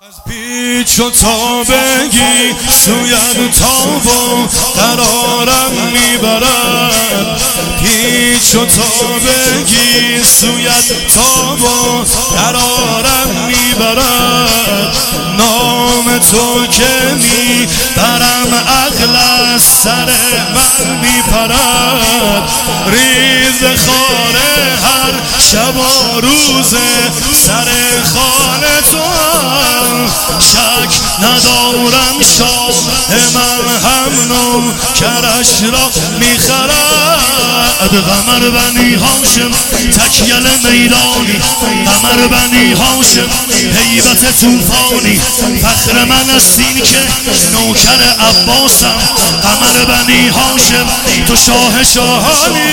پیچ و تابگی سوید تاب و قرارم میبرد. پیچ و تابگی سوید تاب و قرارم میبرد. نام تو که میبرم عقل از سر من میپرد. ریز خانه هر شب و روز سر خانه تو شک ندارم شاه من هم نوکرش را میخرد. قمر بنی هاشم تکیل میدانی، قمر بنی هاشم هیبت توفانی. فخر من استین که نوکر عباسم، قمر بنی هاشم تو شاه شاهانی.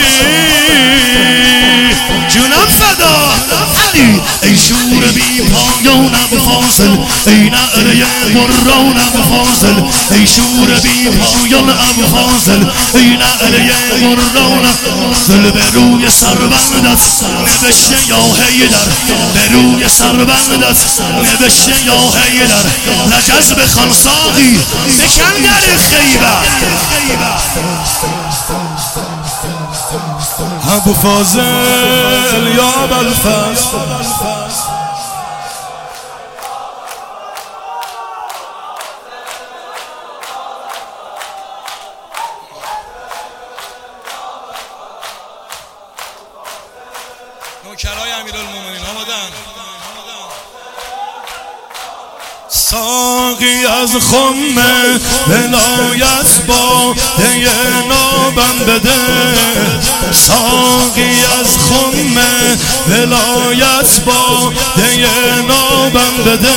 جونم فدا علی ای شور بی پایانم فاصل، ای نعره قرآنم فاصل، ای شور بی پایانم فاصل، ای نعره قرآنم فاصل. به روی سربندت نوشته یا حیدر، به روی سربندت نوشته یا حیدر. لجزب خان ساقی بکن در خیبر. ابو فاضل یا ابوالفضل، نوکرای امیرالمومنین آمدن. ساقی از خم ولایت با دی نابم بده، ساقی از خم ولایت با دی نابم بده.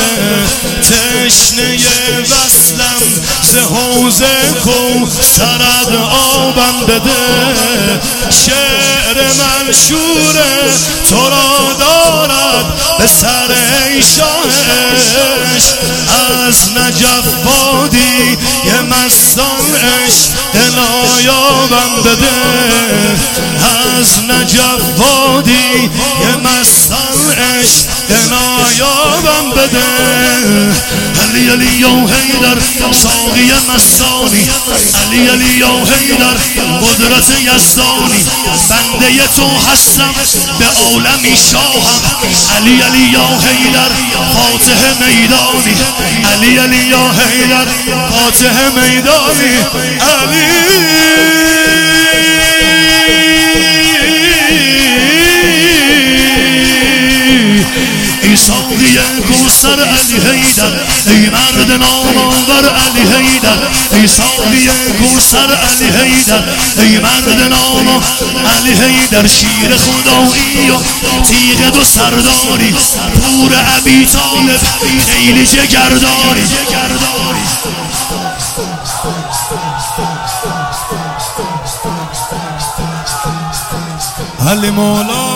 تشنه وصلم ز حوض کوثرت آبم بده. شعر منشور تو را دارد به سر ای شاهش. از نجف وادی یه مستان عشق نایابم بده. از نجف وادی یه مستان عشق نایابم بده. علی علی یا حیدر ساقی مستانی، علی علی یا حیدر قدرت یزدانی. بنده تو هستم به عالمی شاهم، علی علی یا حیدر فاتح میدانی، علی علی یا حیدر فاتح میدانی. علی ای ساقی کوثر علی حیدر، ای مرد نامآور علی حیدر. ای ساقی کوثر علی حیدر، ای مرد نامآور علی حیدر. شیر خدایی و تیغ دو سرداری، پور ابی طالب خیلی جگرداری. علی مولا